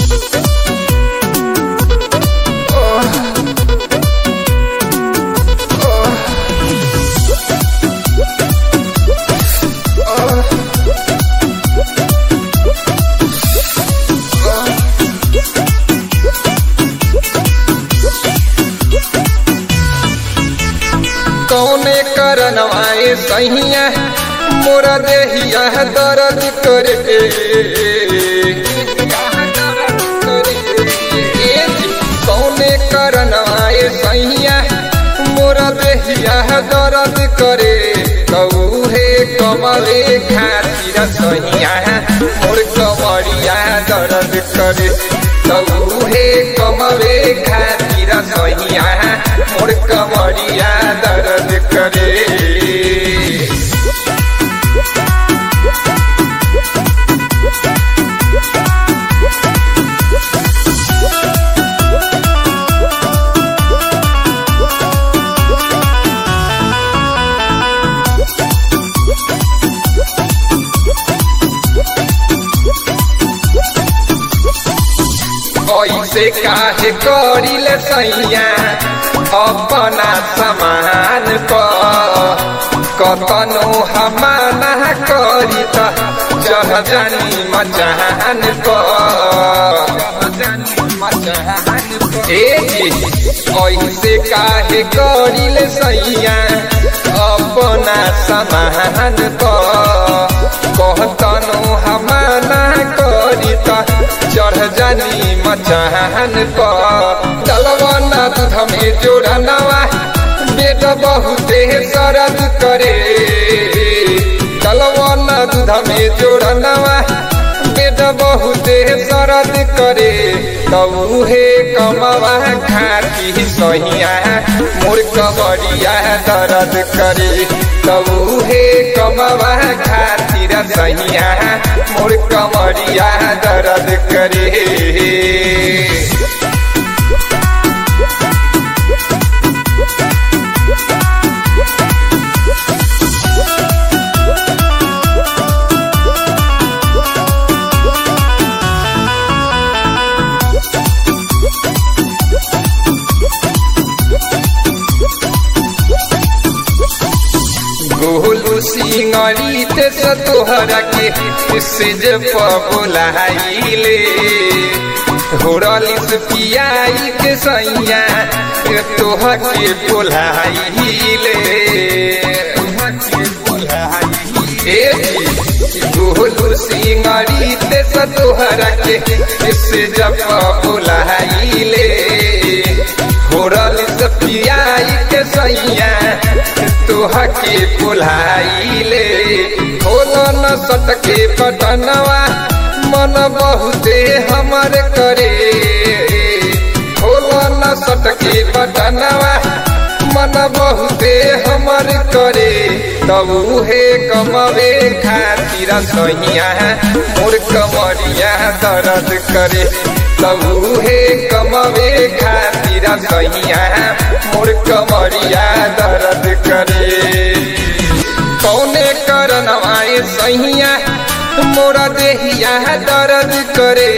कौने करनवाए सहिया मोरा देहिया दर्द करे कौने करनवाए सहिया मोरा देहिया दर्द करे कौहे कमले खातिर सहिया मोर कमरिया दर्द करे कौहे कमले खातिर सहिया मोर कमरिया दर्द करे। ऐसे काहे करिले सैया अपना समान कतनो हमाना करी त चढ़ जानी मचान ऐसे काहे करिले सैया अपना समान कहतनो हमाना करी त चढ़ जानी मचान दलवाना दूध में जोड़नवा पेट बहुते सरद करे दलवाना दूध में जोड़नवा पेट बहुते सरद करे कौहे कमवा खाती सहिया मोर कमरिया दर्द करे कौहे कमवा खातिर सहिया मोर कमरिया दर्द करे। गोलू सिंगरी ते तोहरा के सिज बुलाइले होरलिस पियाई के सैया तोह के बुलाइले गोलू सिंगरी ते तोहरा के सिज बुलाइले होरलिस पियाई के सैया तोह के बुलाइले खोलो न सटके बटनवा मन बहुते हमर करे खोलो न सटके बटनवा मन बहुते हमर करे तबुहे कमवे खातिर सहिया मोर कमरिया दर्द करे तबुहे कमवे खातिर सहिया मोर कमरिया दर्द करे। कौने करनवाए सहिया मोरा देहिया दर्द करे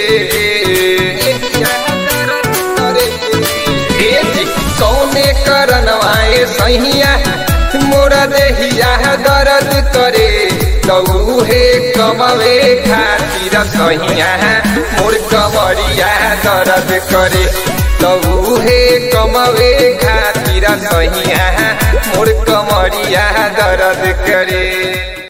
कौने करनवाए सहिया मोरा देहिया दर्द करे कौहे कमवे खातिर सहिया मोर कमरिया दर्द करे कौहे कमवे खातिर सहिया मोर कमरिया दर्द करे।